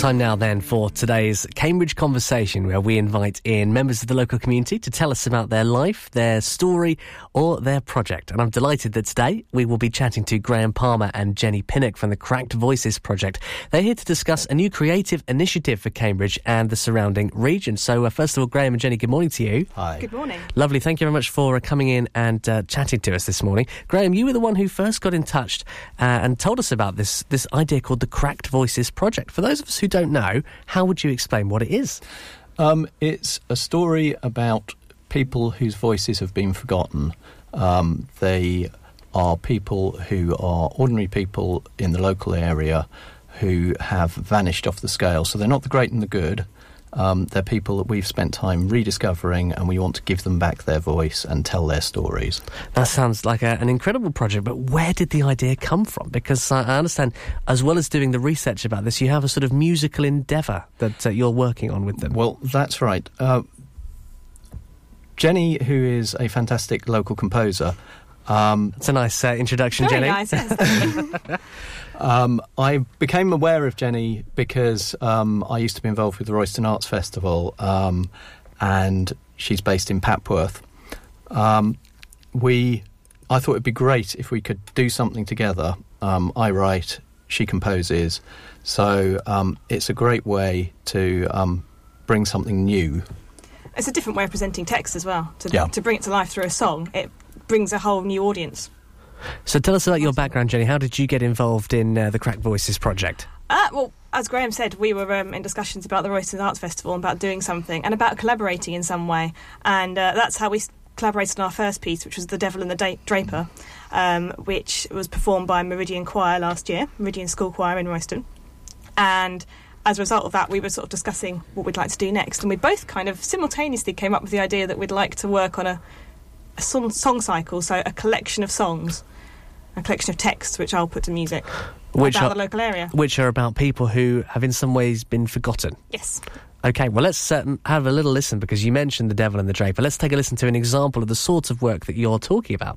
Time now then for today's Cambridge Conversation, where we invite in members of the local community to tell us about their life, their story or their project. And I'm delighted that today we will be chatting to Graham Palmer and Jenny Pinnock from the Cracked Voices project. They're here to discuss a new creative initiative for Cambridge and the surrounding region. So first of all, Graham and Jenny, good morning to you. Hi. Good morning. Lovely, thank you very much for coming in and chatting to us this morning. Graham, you were the one who first got in touch and told us about this idea called the Cracked Voices project. For those of us who don't know, how would you explain what it is? It's a story about people whose voices have been forgotten. They are people who are ordinary people in the local area who have vanished off the scale. So they're not the great and the good. They're people that we've spent time rediscovering, and we want to give them back their voice and tell their stories. That sounds like an incredible project, but where did the idea come from? Because I understand, as well as doing the research about this, you have a sort of musical endeavour that you're working on with them. Well, that's right. Jenny, who is a fantastic local composer... It's a nice introduction, Very Jenny. nice, yes. I became aware of Jenny because I used to be involved with the Royston Arts Festival, and she's based in Papworth. I thought it'd be great if we could do something together. I write, she composes, so it's a great way to bring something new. It's a different way of presenting text as well, to bring it to life through a song. It brings a whole new audience. So tell us about your background, Jenny. How did you get involved in the Cracked Voices project? Well, as Graham said, we were in discussions about the Royston Arts Festival and about doing something and about collaborating in some way. And that's how we collaborated on our first piece, which was The Devil and the Draper, which was performed by Meridian Choir last year, Meridian School Choir in Royston. And as a result of that, we were sort of discussing what we'd like to do next. And we both kind of simultaneously came up with the idea that we'd like to work on a song cycle, so a collection of songs, a collection of texts which I'll put to music about the local area. Which are about people who have in some ways been forgotten. Yes. OK, well, let's have a little listen, because you mentioned The Devil and the Draper. Let's take a listen to an example of the sort of work that you're talking about.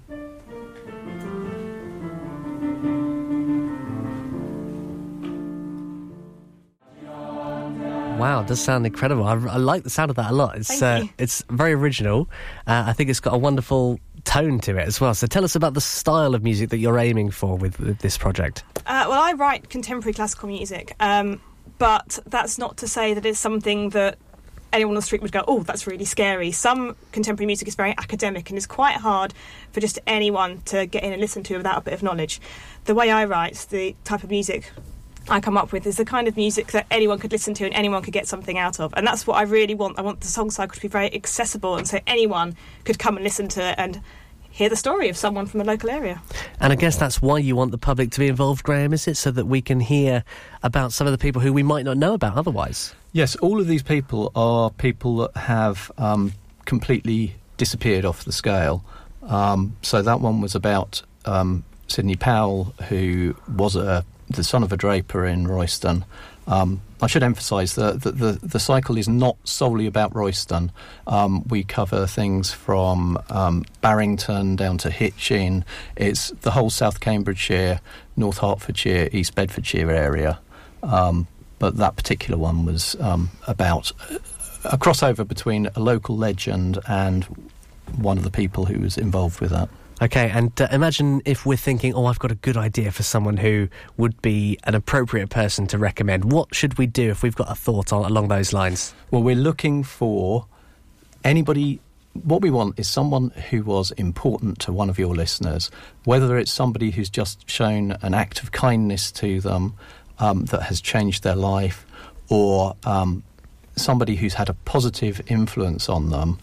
Wow, it does sound incredible. I like the sound of that a lot. It's very original. I think it's got a wonderful tone to it as well. So tell us about the style of music that you're aiming for with this project. Well, I write contemporary classical music, but that's not to say that it's something that anyone on the street would go, oh, that's really scary. Some contemporary music is very academic and is quite hard for just anyone to get in and listen to without a bit of knowledge. The way I write, the type of music I come up with is the kind of music that anyone could listen to and anyone could get something out of. And that's what I really want. I want the song cycle to be very accessible, and so anyone could come and listen to it and hear the story of someone from a local area. And I guess that's why you want the public to be involved, Graham, is it? So that we can hear about some of the people who we might not know about otherwise. Yes, all of these people are people that have completely disappeared off the scale. So that one was about Sidney Powell, who was the son of a draper in Royston. I should emphasise that the cycle is not solely about Royston. We cover things from Barrington down to Hitchin. It's the whole South Cambridgeshire, North Hertfordshire, East Bedfordshire area. But that particular one was about a crossover between a local legend and one of the people who was involved with that. OK, and imagine if we're thinking, I've got a good idea for someone who would be an appropriate person to recommend. What should we do if we've got a thought along those lines? Well, we're looking for anybody. What we want is someone who was important to one of your listeners, whether it's somebody who's just shown an act of kindness to them that has changed their life, or somebody who's had a positive influence on them.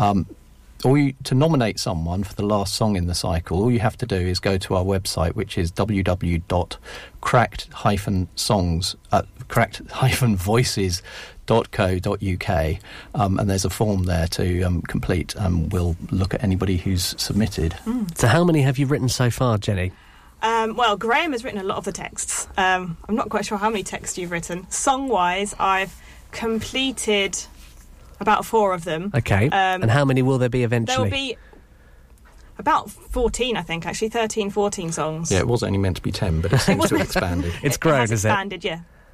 To nominate someone for the last song in the cycle, all you have to do is go to our website, which is www.cracked-voices.co.uk, and there's a form there to complete, and we'll look at anybody who's submitted. So how many have you written so far, Jenny? Well, Graham has written a lot of the texts. I'm not quite sure how many texts you've written. Song-wise, I've completed about 4 of them. OK, and how many will there be eventually? There will be about 14, I think, actually, 13, 14 songs. Yeah, it was only meant to be 10, but it seems to have expanded. It's grown, is it? Expanded, yeah.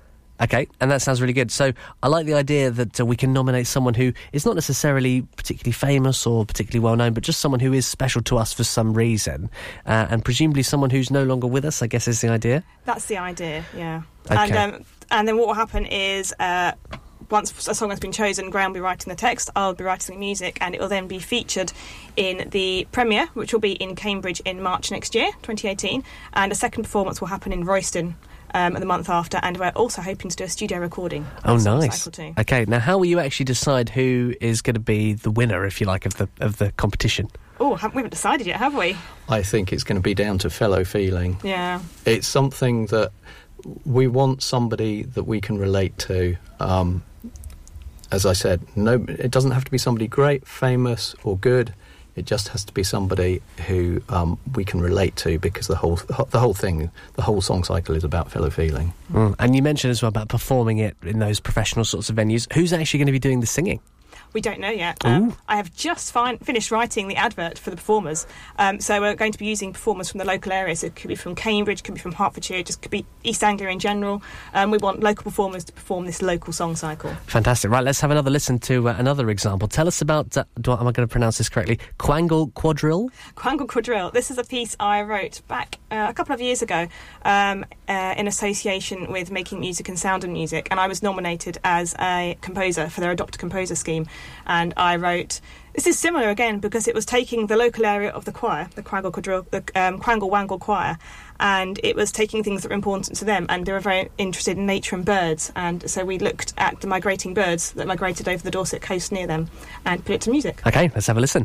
Okay, and that sounds really good. So I like the idea that we can nominate someone who is not necessarily particularly famous or particularly well-known, but just someone who is special to us for some reason, and presumably someone who's no longer with us, I guess is the idea? That's the idea, yeah. Okay. And then what will happen is... once a song has been chosen, Graham will be writing the text, I'll be writing the music, and it will then be featured in the premiere, which will be in Cambridge in March next year, 2018, and a second performance will happen in Royston the month after, and we're also hoping to do a studio recording. Oh, nice. Okay, now how will you actually decide who is going to be the winner, if you like, of the competition? Oh, we haven't decided yet, have we? I think it's going to be down to fellow feeling. Yeah. It's something that we want somebody that we can relate to. As I said, no, it doesn't have to be somebody great, famous or good. It just has to be somebody who we can relate to, because the whole thing, the whole song cycle is about fellow feeling. And you mentioned as well about performing it in those professional sorts of venues. Who's actually going to be doing the singing? We don't know yet. I have just finished writing the advert for the performers. So we're going to be using performers from the local area. So it could be from Cambridge, could be from Hertfordshire, just could be East Anglia in general. We want local performers to perform this local song cycle. Fantastic. Right, let's have another listen to another example. Tell us about, am I going to pronounce this correctly? Quangle Quadrille? Quangle Quadrille. This is a piece I wrote back a couple of years ago in association with Making Music and Sound and Music. And I was nominated as a composer for their Adopt a Composer scheme. And I wrote... This is similar again because it was taking the local area of the choir, the Quangle Quadrille, the Quangle Wangle choir, and it was taking things that were important to them, and they were very interested in nature and birds, and so we looked at the migrating birds that migrated over the Dorset coast near them and put it to music. Okay, let's have a listen.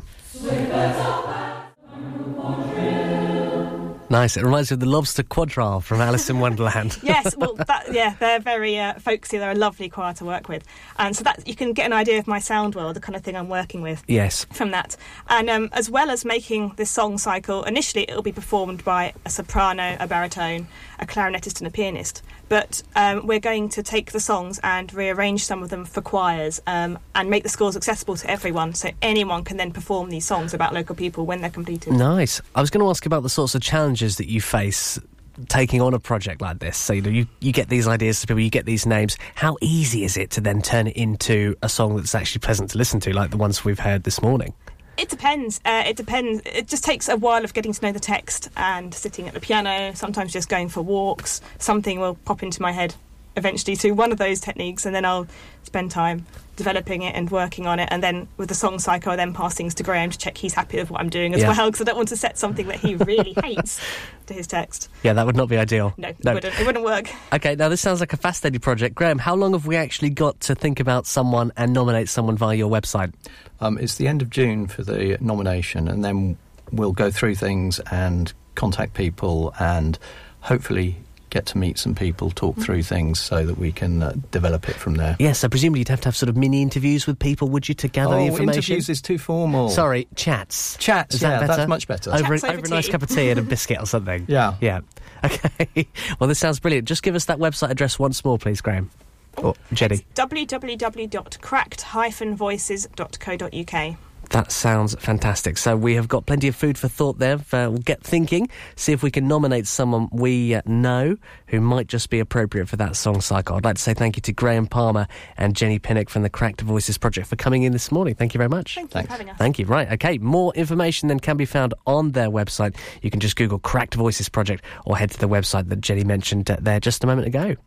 Nice. It reminds me of the Lobster Quadrille from Alice in Wonderland. Yes, well, they're very folksy. They're a lovely choir to work with. And so that you can get an idea of my sound world, the kind of thing I'm working with. Yes. From that. And as well as making this song cycle, initially it'll be performed by a soprano, a baritone, a clarinetist and a pianist. But we're going to take the songs and rearrange some of them for choirs and make the scores accessible to everyone, so anyone can then perform these songs about local people when they're completed. Nice. I was going to ask about the sorts of challenges that you face taking on a project like this. So, you get these ideas to people, you get these names. How easy is it to then turn it into a song that's actually pleasant to listen to, like the ones we've heard this morning? It depends. It just takes a while of getting to know the text and sitting at the piano, sometimes just going for walks. Something will pop into my head eventually through one of those techniques, and then I'll spend time developing it and working on it, and then with the song cycle I then pass things to Graham to check he's happy with what I'm doing as well, because I don't want to set something that he really hates to his text. Yeah, that would not be ideal. No. It wouldn't work. Okay, now this sounds like a fascinating project. Graham, how long have we actually got to think about someone and nominate someone via your website? It's the end of June for the nomination, and then we'll go through things and contact people and hopefully get to meet some people, talk through things so that we can develop it from there. Yes, so presumably you'd have to have sort of mini interviews with people, would you, to gather the information? Interviews is too formal. Sorry, chats. Chats, is that better? That's much better. Over a nice cup of tea and a biscuit or something. Yeah. Okay. Well, this sounds brilliant. Just give us that website address once more, please, Graham. Or Jenny. It's www.crackedvoices.co.uk. That sounds fantastic. So we have got plenty of food for thought there. We'll get thinking, see if we can nominate someone we know who might just be appropriate for that song cycle. I'd like to say thank you to Graham Palmer and Jenny Pinnock from the Cracked Voices Project for coming in this morning. Thank you very much. Thank you for having us. Thank you. Right, okay. More information then can be found on their website. You can just Google Cracked Voices Project or head to the website that Jenny mentioned there just a moment ago.